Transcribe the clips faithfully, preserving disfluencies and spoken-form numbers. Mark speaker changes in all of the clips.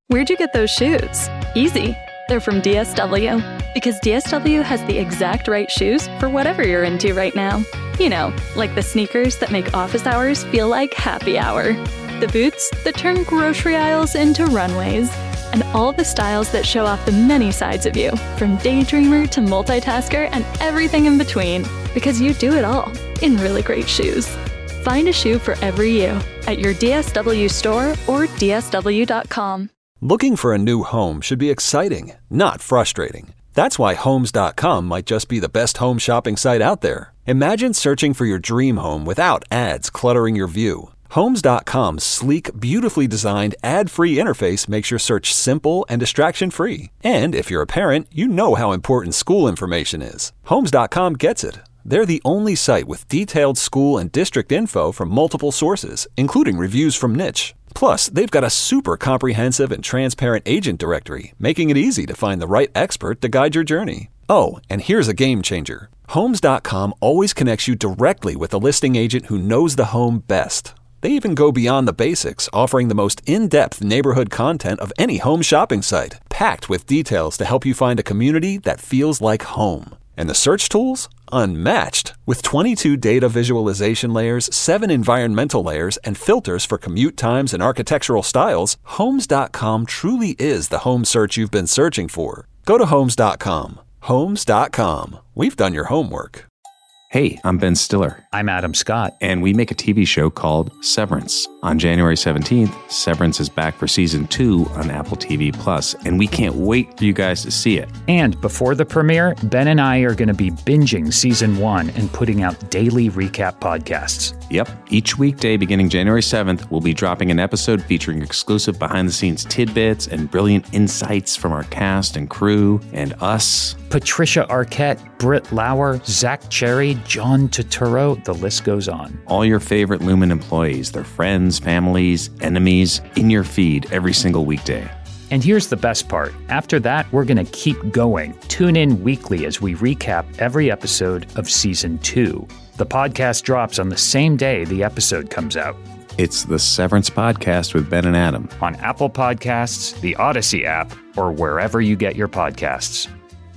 Speaker 1: Where'd you get those shoes? Easy. They're from D S W. Because D S W has the exact right shoes for whatever you're into right now. You know, like the sneakers that make office hours feel like happy hour. The boots that turn grocery aisles into runways. And all the styles that show off the many sides of you, from daydreamer to multitasker and everything in between. Because you do it all in really great shoes. Find a shoe for every you at your D S W store or D S W dot com.
Speaker 2: Looking for a new home should be exciting, not frustrating. That's why Homes dot com might just be the best home shopping site out there. Imagine searching for your dream home without ads cluttering your view. Homes dot com's sleek, beautifully designed, ad-free interface makes your search simple and distraction-free. And if you're a parent, you know how important school information is. Homes dot com gets it. They're the only site with detailed school and district info from multiple sources, including reviews from Niche. Plus, they've got a super comprehensive and transparent agent directory, making it easy to find the right expert to guide your journey. Oh, and here's a game changer. Homes dot com always connects you directly with the listing agent who knows the home best. They even go beyond the basics, offering the most in-depth neighborhood content of any home shopping site, packed with details to help you find a community that feels like home. And the search tools? Unmatched. With twenty-two data visualization layers, seven environmental layers, and filters for commute times and architectural styles, Homes dot com truly is the home search you've been searching for. Go to Homes dot com. Homes dot com. We've done your homework.
Speaker 3: Hey, I'm Ben Stiller.
Speaker 4: I'm Adam Scott.
Speaker 3: And we make a T V show called Severance. On January seventeenth, Severance is back for season two on Apple T V Plus, and we can't wait for you guys to see it.
Speaker 4: And before the premiere, Ben and I are going to be binging season one and putting out daily recap podcasts.
Speaker 3: Yep. Each weekday beginning January seventh, we'll be dropping an episode featuring exclusive behind-the-scenes tidbits and brilliant insights from our cast and crew and us.
Speaker 4: Patricia Arquette, Britt Lauer, Zach Cherry, John Turturro, the list goes on.
Speaker 3: All your favorite Lumen employees, their friends, families, enemies, in your feed every single weekday.
Speaker 4: And here's the best part. After that, we're going to keep going. Tune in weekly as we recap every episode of season two. The podcast drops on the same day the episode comes out.
Speaker 3: It's the Severance Podcast with Ben and Adam.
Speaker 4: On Apple Podcasts, the Odyssey app, or wherever you get your podcasts.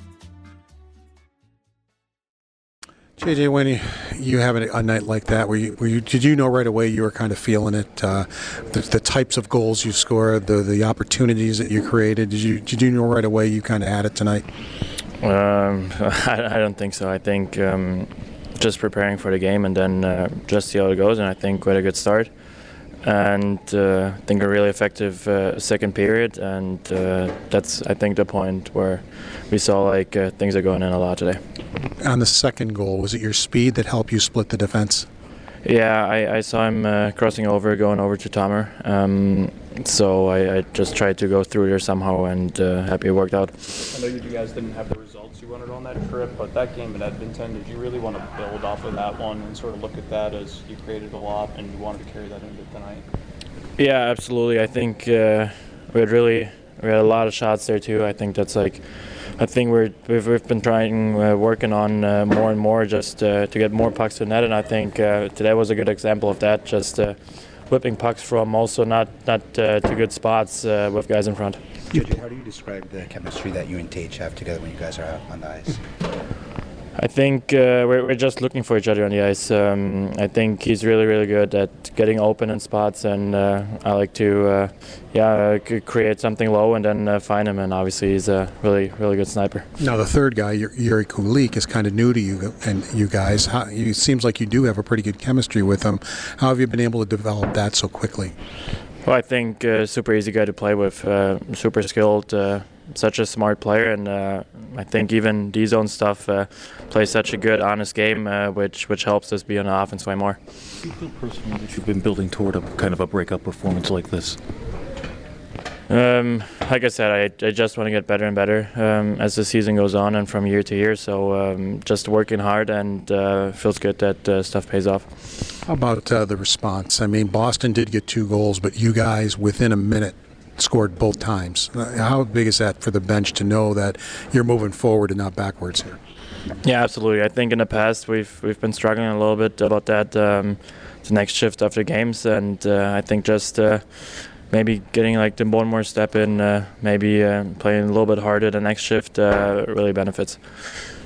Speaker 5: J J, when you, you have a, a night like that, where you, where you, did you know right away you were kind of feeling it? Uh, the, the types of goals you scored, the the opportunities that you created. Did you did you know right away you kind of had it tonight?
Speaker 6: Um, I, I don't think so. I think um, just preparing for the game and then uh, just see how it goes. And I think we had a good start. And uh, I think a really effective uh, second period, and uh, that's I think the point where we saw like uh, things are going in a lot today.
Speaker 5: On the second goal, was it your speed that helped you split the defense?
Speaker 6: Yeah, I, I saw him uh, crossing over, going over to Tomer. Um, so I, I just tried to go through there somehow, and uh, happy it worked out.
Speaker 7: I know you guys didn't have the results you wanted on that trip, but that game in Edmonton, did you really want to build off of that one and sort of look at that as you created a lot and you wanted to carry that into tonight?
Speaker 6: Yeah, absolutely. I think uh, we had really we had a lot of shots there too. I think that's like I think we're we've, we've been trying uh, working on uh, more and more just uh, to get more pucks to net, and I think uh, today was a good example of that. Just uh, whipping pucks from also not not uh, too good spots uh, with guys in front.
Speaker 8: J J, how do you describe the chemistry that you and Tage have together when you guys are out on the ice?
Speaker 6: I think uh, we're, we're just looking for each other on the ice. Um, I think he's really, really good at getting open in spots, and uh, I like to, uh, yeah, uh, create something low and then uh, find him. And obviously, he's a really, really good sniper.
Speaker 5: Now, the third guy, Yuri Kulik, is kind of new to you and you guys. How, it seems like you do have a pretty good chemistry with him. How have you been able to develop that so quickly?
Speaker 6: Well, I think uh, super easy guy to play with, uh, super skilled. Uh, such a smart player, and uh, I think even D-zone stuff uh, plays such a good, honest game, uh, which which helps us be on the offense way more.
Speaker 9: Do you feel personally that you've been building toward a kind of a breakout performance like this?
Speaker 6: Um, like I said, I, I just want to get better and better um, as the season goes on and from year to year. So um, just working hard, and uh, feels good that uh, stuff pays off.
Speaker 5: How about uh, the response? I mean, Boston did get two goals, but you guys, within a minute, scored both times. How big is that for the bench to know that you're moving forward and not backwards here?
Speaker 6: Yeah, absolutely. I think in the past we've we've been struggling a little bit about that. Um, the next shift after games, and uh, I think just uh, maybe getting like the one more step in, uh, maybe uh, playing a little bit harder the next shift uh, really benefits.